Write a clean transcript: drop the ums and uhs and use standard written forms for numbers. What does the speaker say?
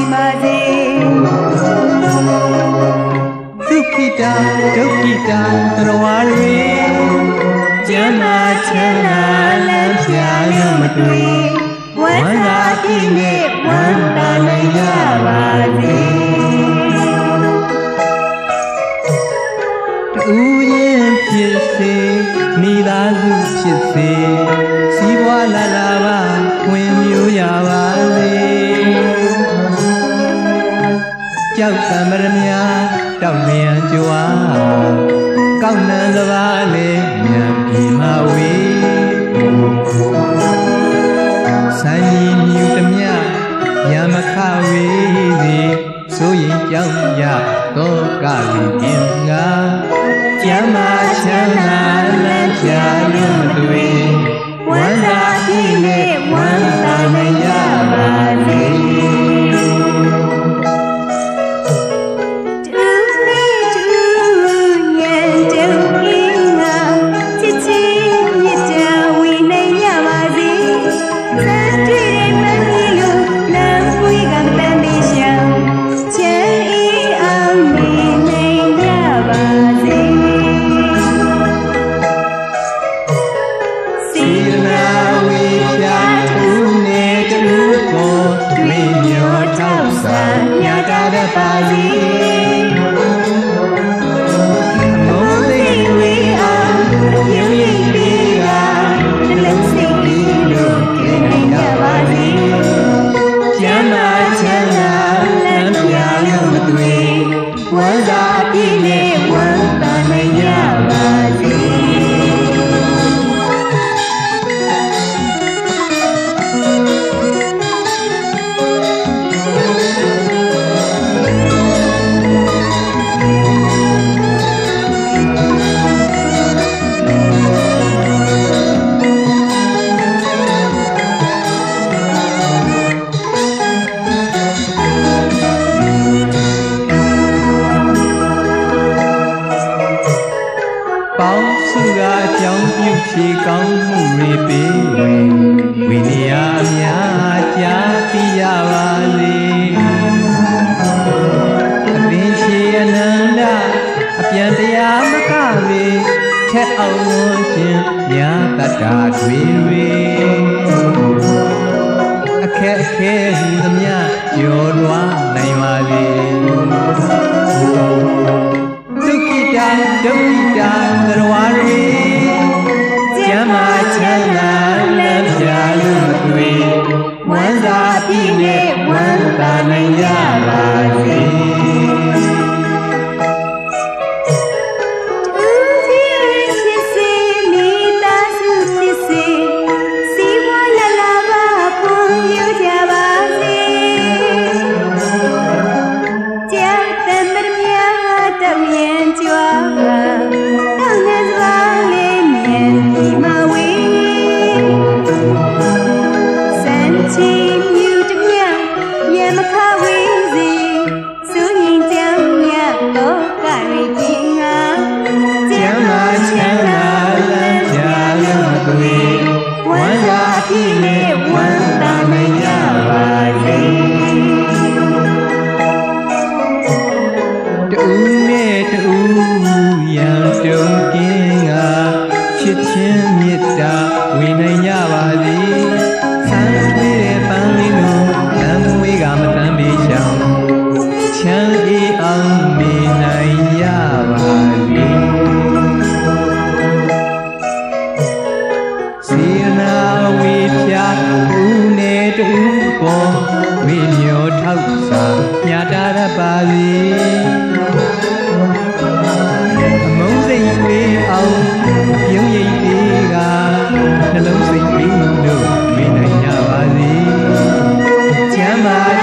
ပါစေဒုက္ခိတဒုက္ခိတသရဝါတွေကျမ်းမာချမ်းသာလမ်းပြရမတွေ့ဝမ်းသာပြည့်နဲ့ဝမ်းသာနိုင်ကြပါစေတူရင်ဖြစ်စေမိသားစုဖြစ်စေစီးပွားလာလာပါဝင်မျိုးရပါစေကြောက်တံမရမြတောက်လျံကြွားကောက်နံစပါးလေးညံပြီမဝေဆိုင်ရင်မြူတမြရမခဝေစီဆိုရင်ကြောက်ရတော့ကလေးပြင်းငါကျမ်းမာချမ်းသာလမ်းပြရမတွေ့ဝမ်းသာပြည့်နဲ့ဝမ်းသာနိုင်ကြပါစေပါစေအမုန်းစိတ်တွေအောင်ရုပ်ရည်တွေကနှလုံးစိတ်ကြီးလို့ကြင်နိုင်ကြပါစေကျမ်းမာချမ်းသာလမ်းပြရမတွေ့ဝမ်းသာပြည့်နဲ့ဝမ်းသာနိုင်ကြပါစေပေါင်းစုကအကြောင်းပြုဖြေကောင်းမှုတွေပေးဝင်ဝိနည်းအများကြားသိရပါစေအပင်ချေအနန္တအပြန်တရားမကပေထက်အောင်လို့ခြင်းညာတတ္တာတွေအခက်အခဲဟူသမျှကျော်လွှားနိုင်ပါစေဒုက္ခိတဒုက္ခိတသရဝါတွေကျမ်းမာချမ်းသာလမ်းပြလို့မတွေ့ဝမ်းသာပြည့်နဲ့ဝမ်းသာနိုင်ကြပါစေအမုန်းစိတ်တွေအောင်ရုပ်ရည်တွေကနှလုံးစိတ်ပြီးလို့တွေ့နိုင်ကြပါစေကျမ်းမာ